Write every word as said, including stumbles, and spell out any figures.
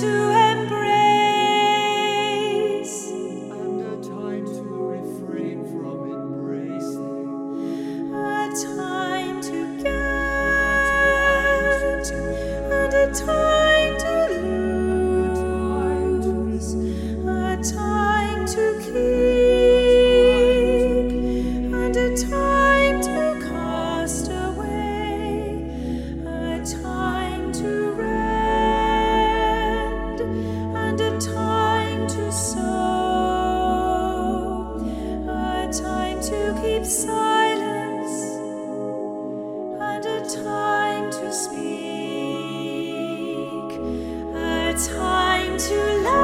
to embrace, and a time to refrain from embracing, a time to get, and a time to lose, a time to keep, and a time to cast away, a time to rend, and a time to sow, a time to keep silence, and a time to speak, a time to love.